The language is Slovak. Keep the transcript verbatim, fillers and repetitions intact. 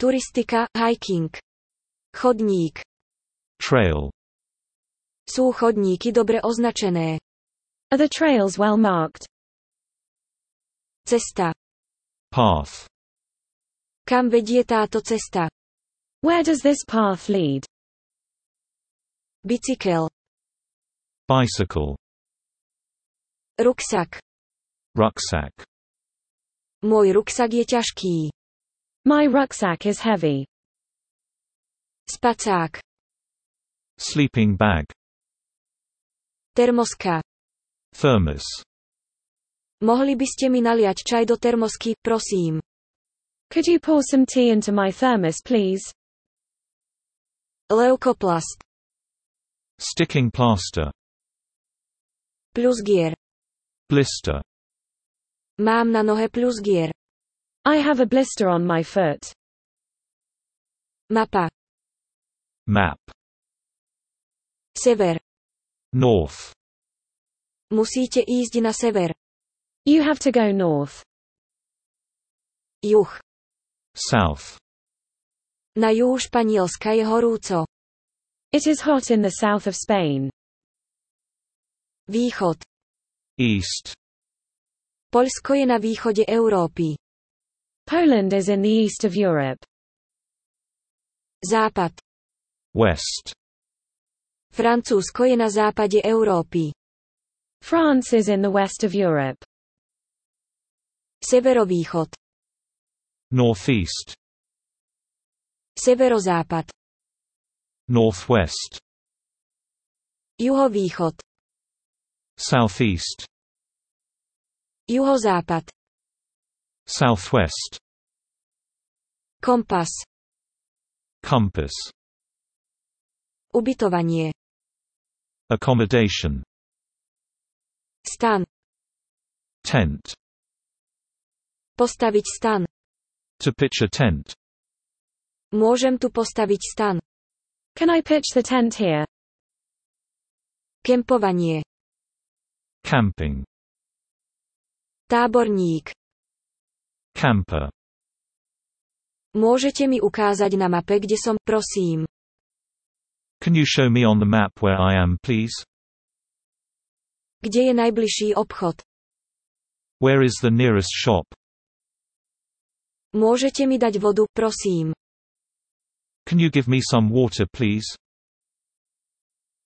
Turistika, hiking. Chodník. Trail. Sú chodníky dobre označené? Are the trails well marked? Cesta. Path. Kam vedie táto cesta? Where does this path lead? Bicykel. Bicycle. Ruksak. Rucksack. Môj ruksak je ťažký. My rucksack is heavy. Spacák. Sleeping bag. Termoska. Thermos. Mohli by ste mi naliať čaj do termosky, prosím? Could you pour some tea into my thermos, please? Leukoplast. Sticking plaster. Plusgier. Blister. Mám na nohe plusgier. I have a blister on my foot. Mapa. Map. Sever. North. Musíte ísť na sever. You have to go north. Juh. South. Na juhu Španielska je horúco. It is hot in the south of Spain. Východ. East. Poľsko je na východe Európy. Poland is in the east of Europe. Západ. West. Francúzsko je na západe Európy. France is in the west of Europe. Severovýchod. Northeast. Severozápad. Northwest. Juhovýchod. Southeast. Juhozápad. Southwest. Kompas. Compass. Ubytovanie. Accommodation. Stan. Tent. Postaviť stan. To pitch a tent. Môžem tu postaviť stan. Can I pitch the tent here? Kempovanie. Camping. Táborník. Camper. Môžete mi ukázať na mape, kde som, prosím? Can you show me on the map where I am, please? Kde je najbližší obchod? Where is the nearest shop? Môžete mi dať vodu, prosím? Can you give me some water, please?